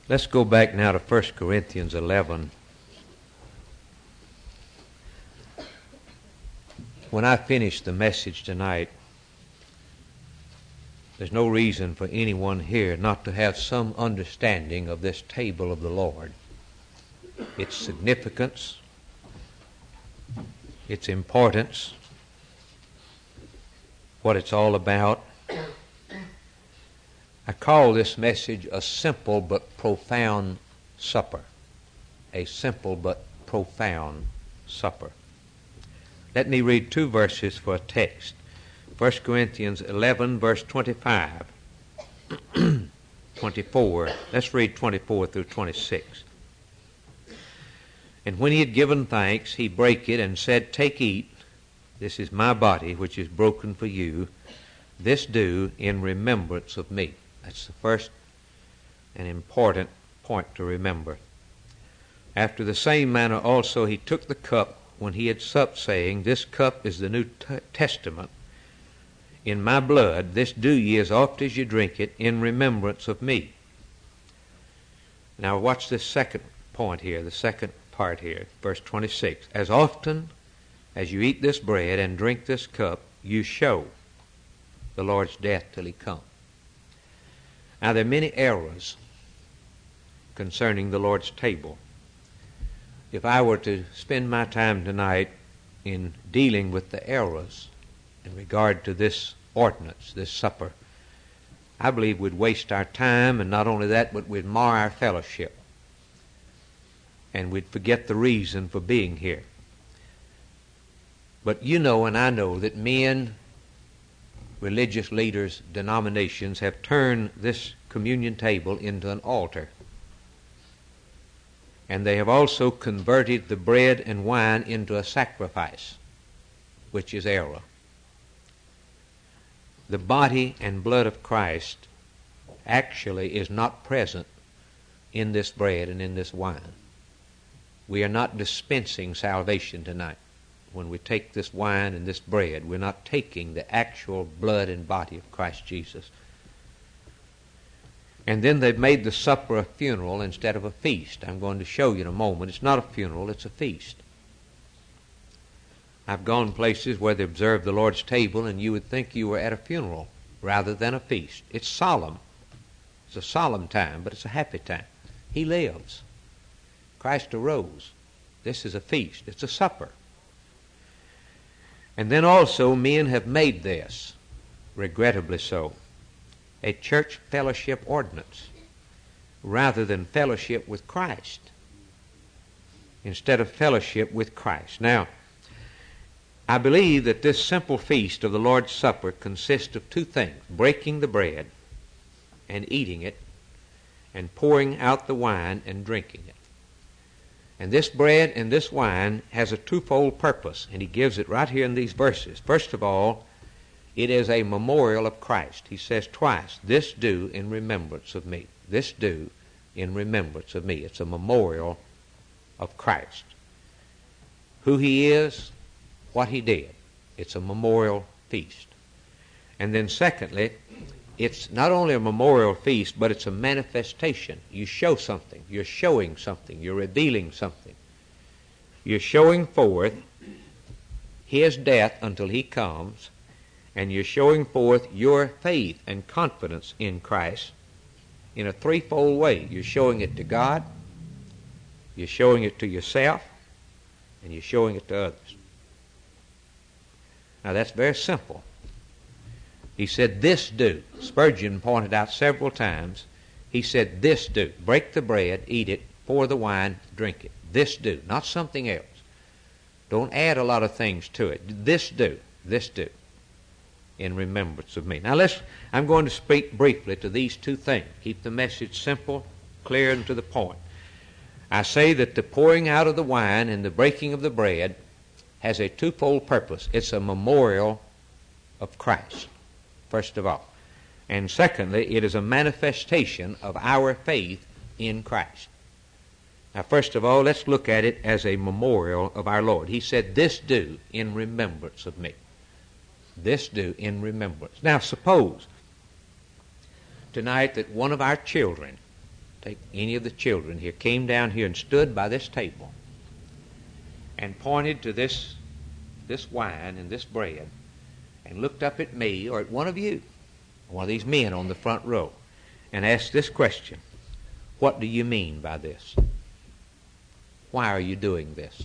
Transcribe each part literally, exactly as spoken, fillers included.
Let's go back now to First Corinthians eleven. When I finish the message tonight, there's no reason for anyone here not to have some understanding of this table of the Lord, its significance, its importance, what it's all about. I call this message a simple but profound supper. A simple but profound supper. Let me read two verses for a text. First Corinthians eleven, verse twenty-five. twenty-four. Let's read twenty-four through twenty-six. And when he had given thanks, he brake it and said, Take, eat. This is my body, which is broken for you. This do in remembrance of me. That's the first and important point to remember. After the same manner also he took the cup when he had supped, saying, This cup is the New t- Testament in my blood. This do ye as oft as ye drink it in remembrance of me. Now watch this second point here, the second part here, verse twenty-six. As often as you eat this bread and drink this cup, you show the Lord's death till he come. Now there are many errors concerning the Lord's table. If I were to spend my time tonight in dealing with the errors in regard to this ordinance, this supper, I believe we'd waste our time, and not only that, but we'd mar our fellowship. And we'd forget the reason for being here. But you know and I know that men, religious leaders, denominations have turned this communion table into an altar. And they have also converted the bread and wine into a sacrifice, which is error. The body and blood of Christ actually is not present in this bread and in this wine. We are not dispensing salvation tonight. When we take this wine and this bread, we're not taking the actual blood and body of Christ Jesus. And then they've made the supper a funeral instead of a feast. I'm going to show you in a moment. It's not a funeral, it's a feast. I've gone places where they observe the Lord's table and you would think you were at a funeral rather than a feast. It's solemn. It's a solemn time, but it's a happy time. He lives. Christ arose. This is a feast. It's a supper. And then also men have made this, regrettably so, a church fellowship ordinance rather than fellowship with Christ, instead of fellowship with Christ. Now, I believe that this simple feast of the Lord's Supper consists of two things: breaking the bread and eating it, and pouring out the wine and drinking it. And this bread and this wine has a twofold purpose, and he gives it right here in these verses. First of all, it is a memorial of Christ. He says twice, This do in remembrance of me. This do in remembrance of me. It's a memorial of Christ. Who he is, what he did. It's a memorial feast. And then secondly, it's not only a memorial feast, but it's a manifestation. You show something. You're showing something. You're revealing something. You're showing forth his death until he comes, and you're showing forth your faith and confidence in Christ in a threefold way. You're showing it to God, you're showing it to yourself, and you're showing it to others. Now that's very simple. He said, This do. Spurgeon pointed out several times. He said, This do. Break the bread, eat it, pour the wine, drink it. This do, not something else. Don't add a lot of things to it. This do. This do. In remembrance of me. Now let's, I'm going to speak briefly to these two things. Keep the message simple, clear, and to the point. I say that the pouring out of the wine and the breaking of the bread has a twofold purpose. It's a memorial of Christ, first of all. And secondly, it is a manifestation of our faith in Christ. Now, first of all, let's look at it as a memorial of our Lord. He said, This do in remembrance of me. This do in remembrance. Now, suppose tonight that one of our children take any of the children here, came down here and stood by this table and pointed to this, this wine and this bread and looked up at me or at one of you, one of these men on the front row, and asked this question, what do you mean by this? Why are you doing this?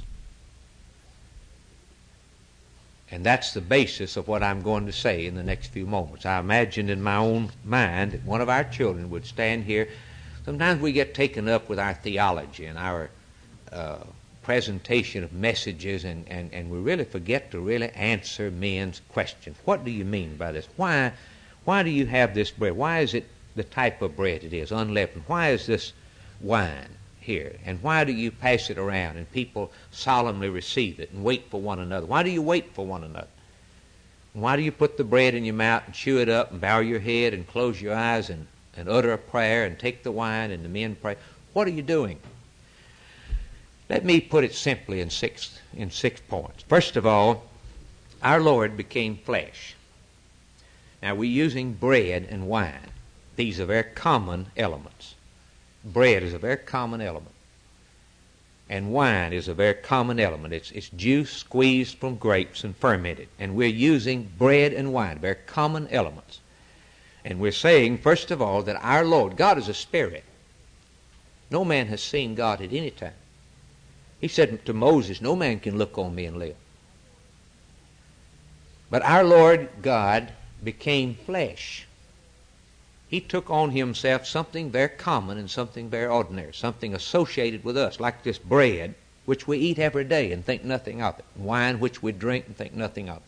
And that's the basis of what I'm going to say in the next few moments. I imagined in my own mind that one of our children would stand here. Sometimes we get taken up with our theology and our uh, presentation of messages, and, and, and we really forget to really answer men's questions. What do you mean by this? Why, why do you have this bread? Why is it the type of bread it is, unleavened? Why is this wine here? And why do you pass it around and people solemnly receive it and wait for one another? Why do you wait for one another? Why do you put the bread in your mouth and chew it up and bow your head and close your eyes and, and utter a prayer and take the wine and the men pray? What are you doing? Let me put it simply in six, in six points. First of all, our Lord became flesh. Now, we're using bread and wine. These are very common elements. Bread is a very common element. And wine is a very common element. It's, it's juice squeezed from grapes and fermented. And we're using bread and wine, very common elements. And we're saying, first of all, that our Lord, God is a spirit. No man has seen God at any time. He said to Moses, no man can look on me and live. But our Lord God became flesh. He took on himself something very common and something very ordinary, something associated with us, like this bread, which we eat every day and think nothing of it, wine which we drink and think nothing of it.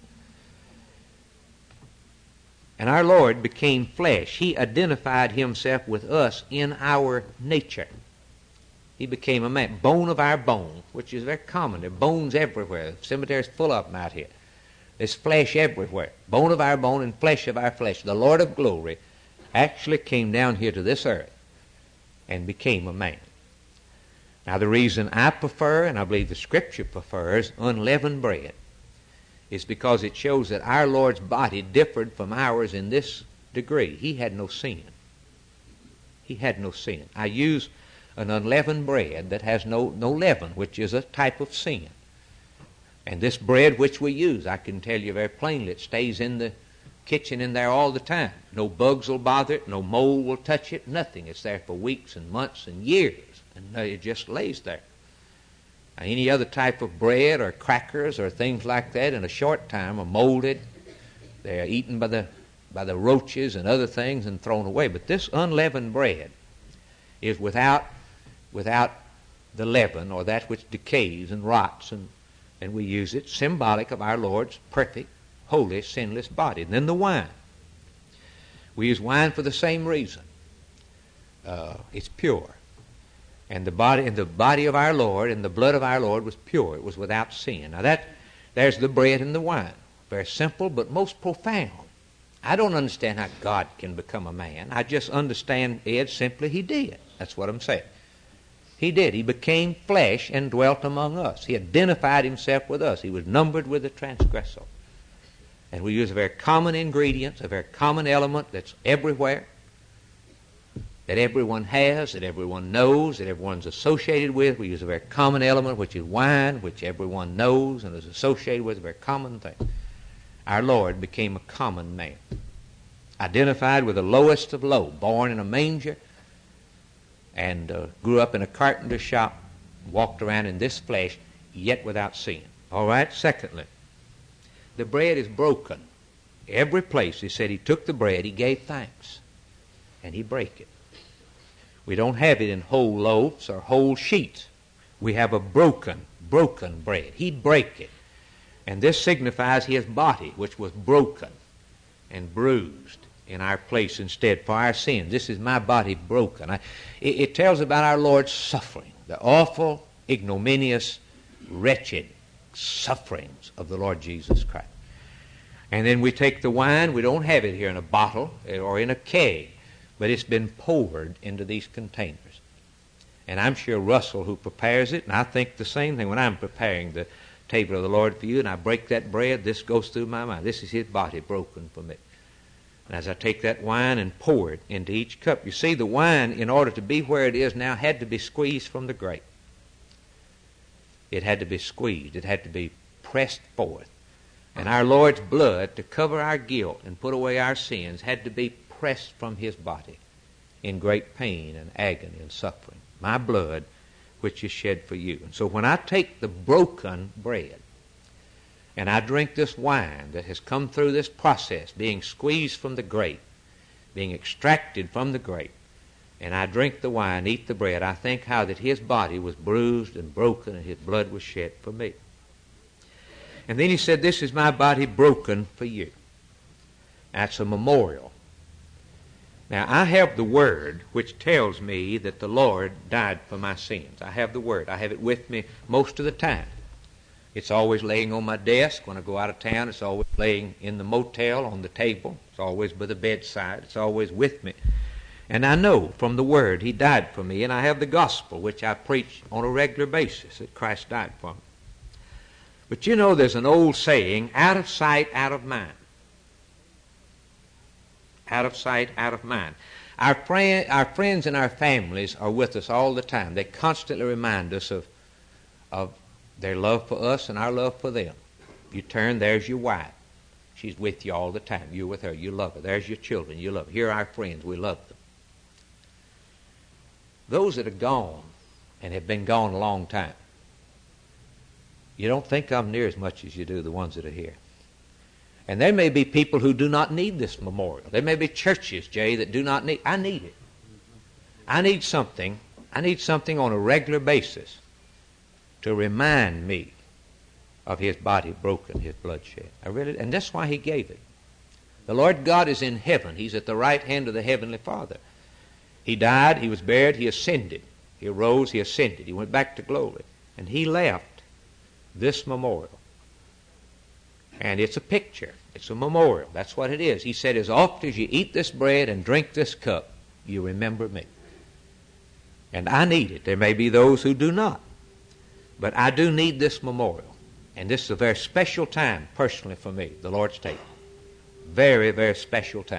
And our Lord became flesh. He identified himself with us in our nature. He became a man, bone of our bone, which is very common. There are bones everywhere. The cemetery's full of them out here. There's flesh everywhere, bone of our bone and flesh of our flesh. The Lord of glory actually came down here to this earth and became a man. Now, the reason I prefer, and I believe the Scripture prefers, unleavened bread is because it shows that our Lord's body differed from ours in this degree. He had no sin. He had no sin. I use an unleavened bread that has no, no leaven, which is a type of sin. And this bread which we use, I can tell you very plainly, it stays in the kitchen in there all the time. No bugs will bother it, no mold will touch it, nothing. It's there for weeks and months and years, and it just lays there. Now, any other type of bread or crackers or things like that in a short time are molded. They're eaten by the, by the roaches and other things and thrown away. But this unleavened bread is without, without the leaven or that which decays and rots, and, and we use it symbolic of our Lord's perfect, holy, sinless body. And then the wine. We use wine for the same reason. Uh, it's pure. And the body and the body of our Lord and the blood of our Lord was pure. It was without sin. Now that there's the bread and the wine. Very simple, but most profound. I don't understand how God can become a man. I just understand, Ed, simply he did. That's what I'm saying. He did. He became flesh and dwelt among us. He identified himself with us. He was numbered with the transgressor. And we use a very common ingredient, a very common element that's everywhere, that everyone has, that everyone knows, that everyone's associated with. We use a very common element, which is wine, which everyone knows and is associated with, a very common thing. Our Lord became a common man, identified with the lowest of low, born in a manger, and uh, grew up in a carpenter's shop, walked around in this flesh, yet without sin. All right, secondly, the bread is broken. Every place he said he took the bread, he gave thanks, and he brake it. We don't have it in whole loaves or whole sheets. We have a broken, broken bread. He brake it. And this signifies his body, which was broken and bruised in our place instead for our sins. This is my body broken. I, it, it tells about our Lord's suffering, the awful, ignominious, wretched sufferings of the Lord Jesus Christ. And then we take the wine. We don't have it here in a bottle or in a keg, but it's been poured into these containers. And I'm sure Russell, who prepares it, and I think the same thing when I'm preparing the table of the Lord for you, and I break that bread, this goes through my mind. This is his body broken for me. And as I take that wine and pour it into each cup, you see, the wine, in order to be where it is now, had to be squeezed from the grape. It had to be squeezed. It had to be pressed forth. And our Lord's blood, to cover our guilt and put away our sins, had to be pressed from his body in great pain and agony and suffering. My blood, which is shed for you. And so when I take the broken bread and I drink this wine that has come through this process, being squeezed from the grape, being extracted from the grape, and I drink the wine, eat the bread, I think how that his body was bruised and broken and his blood was shed for me. And then he said, this is my body broken for you. That's a memorial. Now, I have the Word which tells me that the Lord died for my sins. I have the Word. I have it with me most of the time. It's always laying on my desk. When I go out of town, it's always laying in the motel on the table. It's always by the bedside. It's always with me. And I know from the Word he died for me, and I have the gospel, which I preach on a regular basis, that Christ died for me. But you know, there's an old saying, out of sight, out of mind. Out of sight, out of mind. Our, friend, our friends and our families are with us all the time. They constantly remind us of, of their love for us and our love for them. You turn, there's your wife. She's with you all the time. You're with her. You love her. There's your children. You love her. Here are our friends. We love them. Those that are gone and have been gone a long time, you don't think of them near as much as you do the ones that are here. And there may be people who do not need this memorial. There may be churches, Jay, that do not need. I need it. I need something. I need something on a regular basis to remind me of his body broken, his blood shed. I really, and that's why he gave it. The Lord God is in heaven. He's at the right hand of the Heavenly Father. He died, he was buried, he ascended. He arose, he ascended. He went back to glory. And he left this memorial. And it's a picture. It's a memorial. That's what it is. He said, as oft as you eat this bread and drink this cup, you remember me. And I need it. There may be those who do not. But I do need this memorial. And this is a very special time, personally for me, the Lord's table. Very, very special time.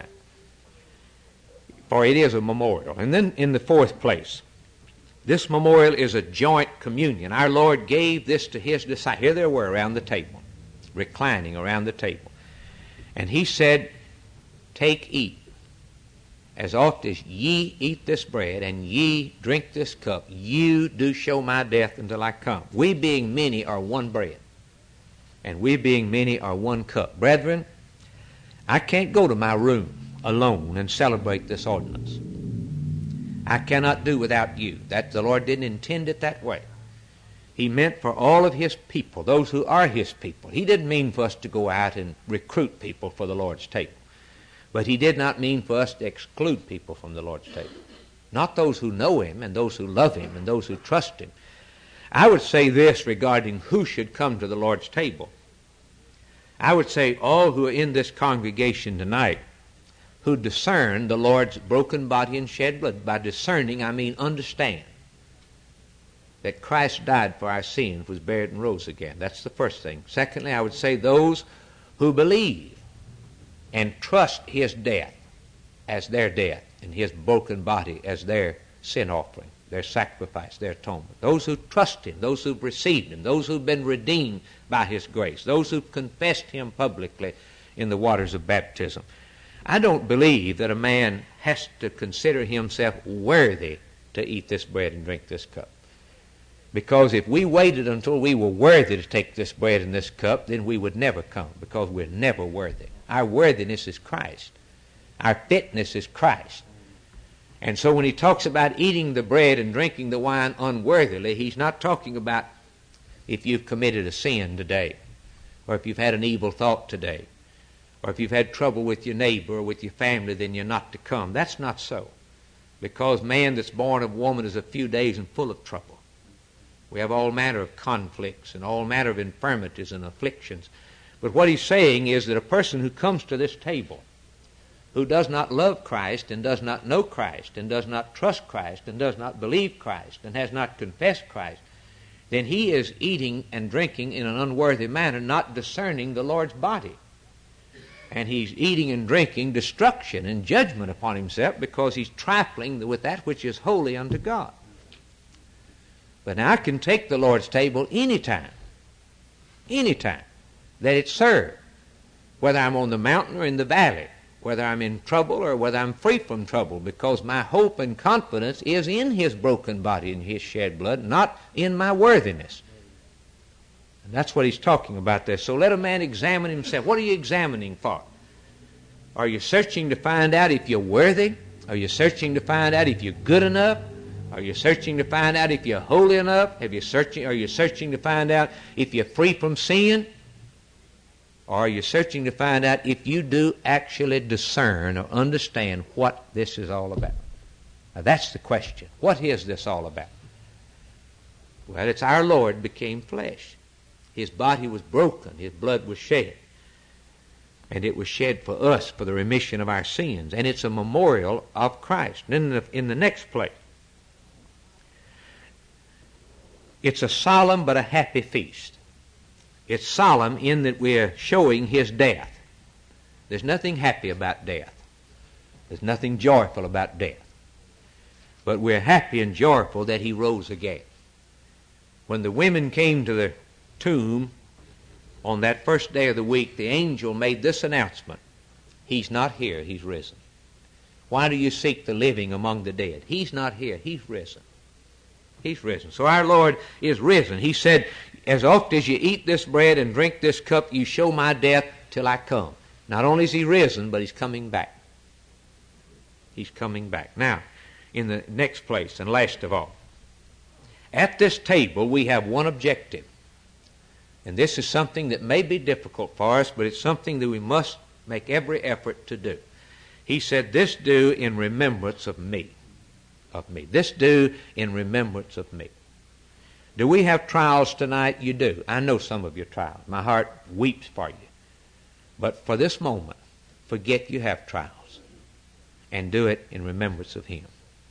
For it is a memorial. And then in the fourth place, this memorial is a joint communion. Our Lord gave this to his disciples. Here they were around the table, reclining around the table. And he said, take, eat. As oft as ye eat this bread and ye drink this cup, you do show my death until I come. We being many are one bread, and we being many are one cup. Brethren, I can't go to my room alone and celebrate this ordinance. I cannot do without you. That the Lord didn't intend it that way. He meant for all of his people, those who are his people. He didn't mean for us to go out and recruit people for the Lord's table. But he did not mean for us to exclude people from the Lord's table. Not those who know him and those who love him and those who trust him. I would say this regarding who should come to the Lord's table. I would say all who are in this congregation tonight who discern the Lord's broken body and shed blood. By discerning, I mean understand that Christ died for our sins, was buried and rose again. That's the first thing. Secondly, I would say those who believe and trust his death as their death and his broken body as their sin offering, their sacrifice, their atonement. Those who trust him, those who've received him, those who've been redeemed by his grace, those who've confessed him publicly in the waters of baptism. I don't believe that a man has to consider himself worthy to eat this bread and drink this cup. Because if we waited until we were worthy to take this bread and this cup, then we would never come, because we're never worthy. Our worthiness is Christ. Our fitness is Christ. And so when he talks about eating the bread and drinking the wine unworthily, he's not talking about if you've committed a sin today, or if you've had an evil thought today, or if you've had trouble with your neighbor or with your family, then you're not to come. That's not so. Because man that's born of woman is a few days and full of trouble. We have all manner of conflicts and all manner of infirmities and afflictions. But what he's saying is that a person who comes to this table, who does not love Christ and does not know Christ and does not trust Christ and does not believe Christ and has not confessed Christ, then he is eating and drinking in an unworthy manner, not discerning the Lord's body. And he's eating and drinking destruction and judgment upon himself because he's trifling with that which is holy unto God. But now I can take the Lord's table anytime, anytime that it's served, whether I'm on the mountain or in the valley, whether I'm in trouble or whether I'm free from trouble, because my hope and confidence is in his broken body and his shed blood, not in my worthiness. And that's what he's talking about there. So let a man examine himself. What are you examining for? Are you searching to find out if you're worthy? Are you searching to find out if you're good enough? Are you searching to find out if you're holy enough? Have you searching, are you searching to find out if you're free from sin? Or are you searching to find out if you do actually discern or understand what this is all about? Now that's the question. What is this all about? Well, it's our Lord became flesh. His body was broken. His blood was shed. And it was shed for us for the remission of our sins. And it's a memorial of Christ. And in the, in the next place, it's a solemn but a happy feast. It's solemn in that we're showing his death. There's nothing happy about death. There's nothing joyful about death. But we're happy and joyful that he rose again. When the women came to the tomb on that first day of the week, the angel made this announcement: he's not here, he's risen. Why do you seek the living among the dead? He's not here, he's risen. He's risen. So our Lord is risen. He said, as oft as you eat this bread and drink this cup, you show my death till I come. Not only is he risen, but he's coming back. He's coming back. Now, in the next place, and last of all, at this table we have one objective. And this is something that may be difficult for us, but it's something that we must make every effort to do. He said, this do in remembrance of me. Of me. This do in remembrance of me. Do we have trials tonight? You do. I know some of your trials. My heart weeps for you. But for this moment, forget you have trials and do it in remembrance of him.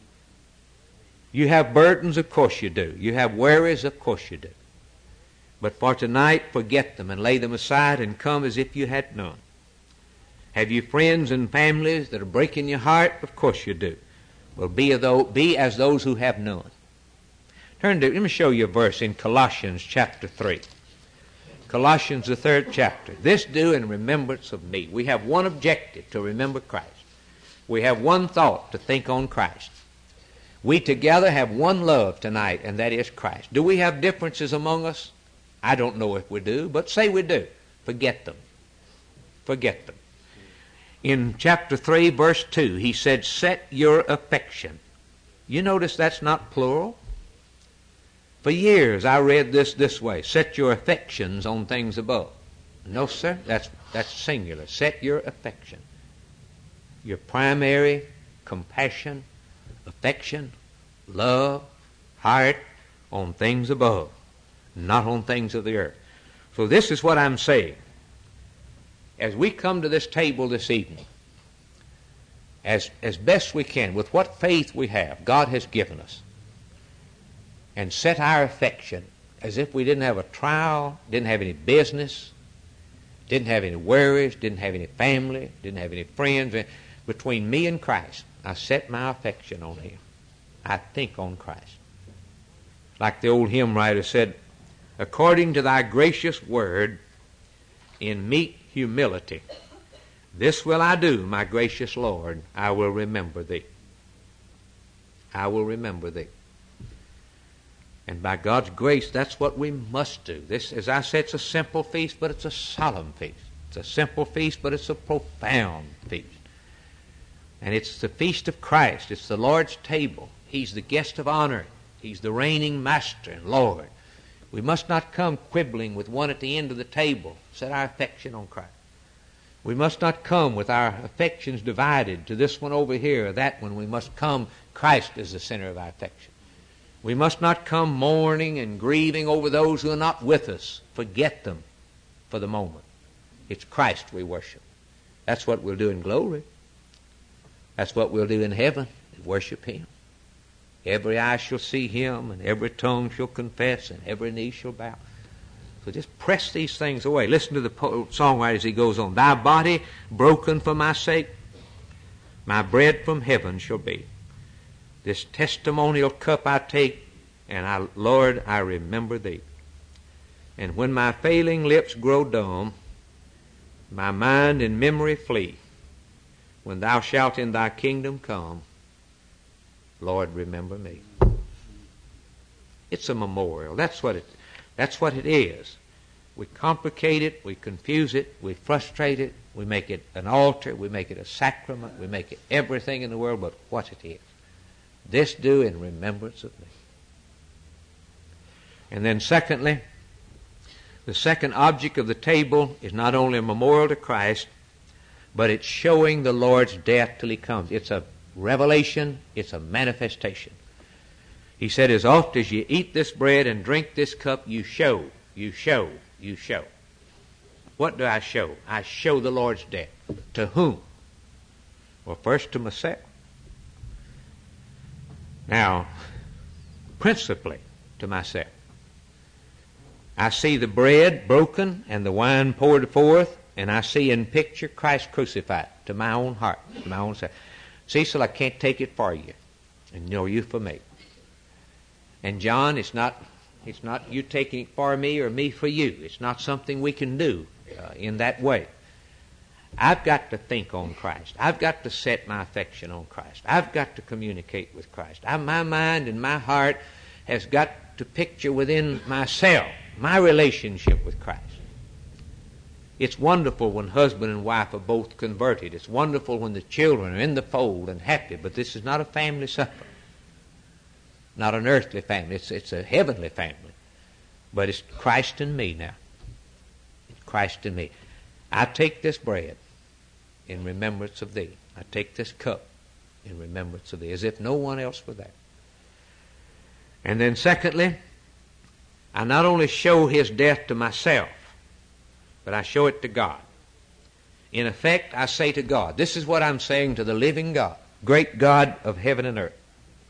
You have burdens? Of course you do. You have worries? Of course you do. But for tonight, forget them and lay them aside and come as if you had none. Have you friends and families that are breaking your heart? Of course you do. Well, be, though, be as those who have none. Turn to, let me show you a verse in Colossians chapter three. Colossians, the third chapter. This do in remembrance of me. We have one objective, to remember Christ. We have one thought, to think on Christ. We together have one love tonight, and that is Christ. Do we have differences among us? I don't know if we do, but say we do. Forget them. Forget them. In chapter three, verse two, he said, set your affection. You notice that's not plural? For years I read this this way, set your affections on things above. No, sir, that's, that's singular. Set your affection. Your primary compassion, affection, love, heart on things above, not on things of the earth. So this is what I'm saying. As we come to this table this evening, as, as best we can, with what faith we have, God has given us, and set our affection as if we didn't have a trial, didn't have any business, didn't have any worries, didn't have any family, didn't have any friends. Between me and Christ, I set my affection on him. I think on Christ. Like the old hymn writer said, according to thy gracious word, in meek humility, this will I do, my gracious Lord, I will remember thee. I will remember thee. And by God's grace, that's what we must do. This, as I said, it's a simple feast, but it's a solemn feast. It's a simple feast, but it's a profound feast. And it's the feast of Christ. It's the Lord's table. He's the guest of honor. He's the reigning master and Lord. We must not come quibbling with one at the end of the table. Set our affection on Christ. We must not come with our affections divided to this one over here or that one. We must come, Christ is the center of our affection. We must not come mourning and grieving over those who are not with us. Forget them for the moment. It's Christ we worship. That's what we'll do in glory. That's what we'll do in heaven, worship him. Every eye shall see him, and every tongue shall confess, and every knee shall bow. So just press these things away. Listen to the songwriter as he goes on. Thy body broken for my sake, my bread from heaven shall be. This testimonial cup I take, and I, Lord, I remember thee. And when my failing lips grow dumb, my mind and memory flee. When thou shalt in thy kingdom come, Lord, remember me. It's a memorial. That's what it, that's what it is. We complicate it, we confuse it, we frustrate it, we make it an altar, we make it a sacrament, we make it everything in the world but what it is. This do in remembrance of me. And then secondly, the second object of the table is not only a memorial to Christ, but it's showing the Lord's death till he comes. It's a revelation, it's a manifestation. He said, as oft as you eat this bread and drink this cup, you show, you show, you show. What do I show? I show the Lord's death. To whom? Well, first to myself. Now, principally to myself. I see the bread broken and the wine poured forth, and I see in picture Christ crucified to my own heart, to my own self. Cecil, I can't take it for you, and nor you for me. And John, it's not, it's not you taking it for me or me for you. It's not something we can do uh, in that way. I've got to think on Christ. I've got to set my affection on Christ. I've got to communicate with Christ. I, my mind and my heart has got to picture within myself my relationship with Christ. It's wonderful when husband and wife are both converted. It's wonderful when the children are in the fold and happy, but this is not a family supper. Not an earthly family. It's, it's a heavenly family. But it's Christ and me now. It's Christ and me. I take this bread in remembrance of thee. I take this cup in remembrance of thee, as if no one else were there. And then secondly, I not only show his death to myself, but I show it to God. In effect, I say to God, this is what I'm saying to the living God, great God of heaven and earth.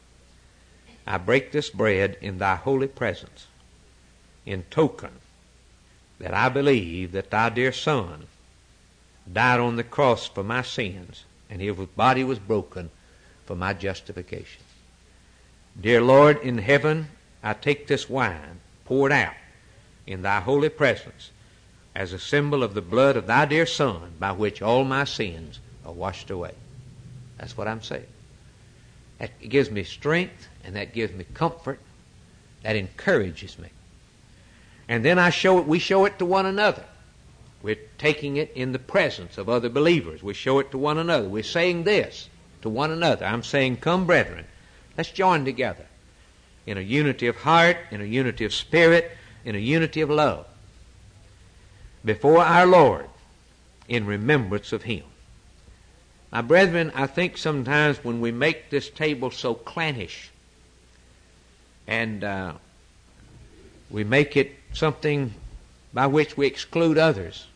I break this bread in thy holy presence in token that I believe that thy dear Son died on the cross for my sins, and his body was broken for my justification. Dear Lord, in heaven, I take this wine poured out in thy holy presence as a symbol of the blood of thy dear Son, by which all my sins are washed away. That's what I'm saying. That gives me strength, and that gives me comfort. That encourages me. And then I show it, we show it to one another. We're taking it in the presence of other believers. We show it to one another. We're saying this to one another. I'm saying, come, brethren, let's join together in a unity of heart, in a unity of spirit, in a unity of love before our Lord in remembrance of him. Now, brethren, I think sometimes when we make this table so clannish and uh, we make it something by which we exclude others,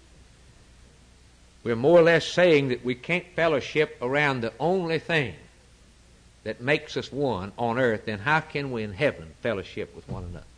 we're more or less saying that we can't fellowship around the only thing that makes us one on earth. Then how can we in heaven fellowship with one another?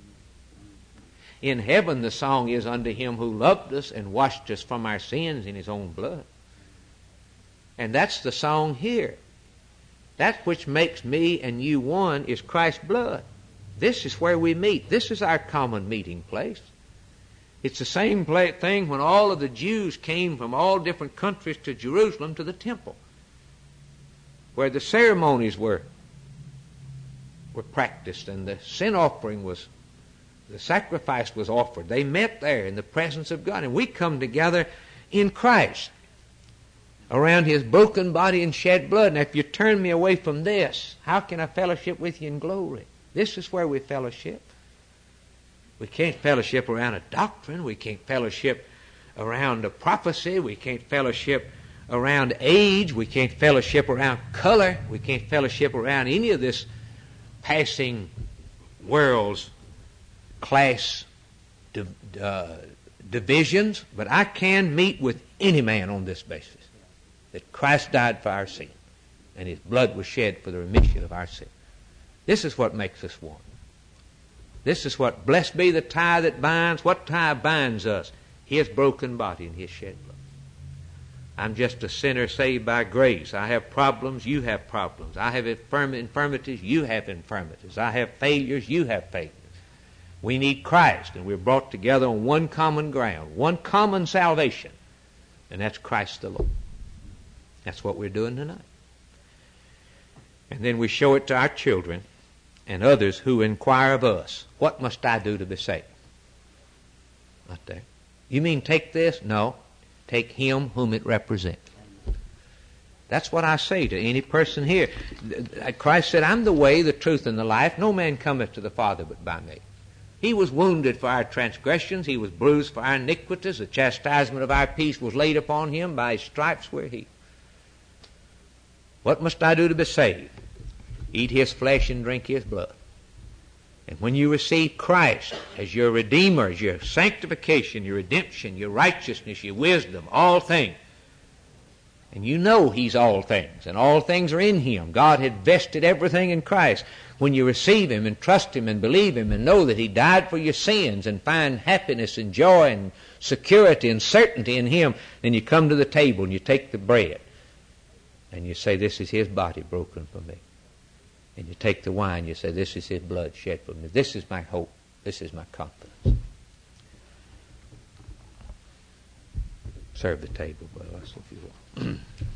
In heaven, the song is, unto him who loved us and washed us from our sins in his own blood. And that's the song here. That which makes me and you one is Christ's blood. This is where we meet. This is our common meeting place. It's the same thing when all of the Jews came from all different countries to Jerusalem to the temple, where the ceremonies were, were practiced and the sin offering was, the sacrifice was offered. They met there in the presence of God. And we come together in Christ around his broken body and shed blood. Now, if you turn me away from this, how can I fellowship with you in glory? This is where we fellowship. We can't fellowship around a doctrine. We can't fellowship around a prophecy. We can't fellowship around age. We can't fellowship around color. We can't fellowship around any of this passing world's class div- uh, divisions. But I can meet with any man on this basis, that Christ died for our sin and his blood was shed for the remission of our sin. This is what makes us one. This is what, blessed be the tie that binds. What tie binds us? His broken body and His shed blood. I'm just a sinner saved by grace. I have problems, you have problems. I have infirm- infirmities, you have infirmities. I have failures, you have failures. We need Christ, and we're brought together on one common ground, one common salvation, and that's Christ the Lord. That's what we're doing tonight. And then we show it to our children and others who inquire of us, what must I do to be saved? Not there. You mean take this? No. Take Him whom it represents. That's what I say to any person here. Christ said, I'm the way, the truth, and the life. No man cometh to the Father but by me. He was wounded for our transgressions. He was bruised for our iniquities. The chastisement of our peace was laid upon Him. By His stripes we're healed. What must I do to be saved? Eat His flesh and drink His blood. And when you receive Christ as your Redeemer, as your sanctification, your redemption, your righteousness, your wisdom, all things, and you know He's all things, and all things are in Him. God had vested everything in Christ. When you receive Him and trust Him and believe Him and know that He died for your sins and find happiness and joy and security and certainty in Him, then you come to the table and you take the bread and you say, this is His body broken for me. And you take the wine, you say, this is His blood shed for me. This is my hope. This is my confidence. Serve the table, brothers, if you will.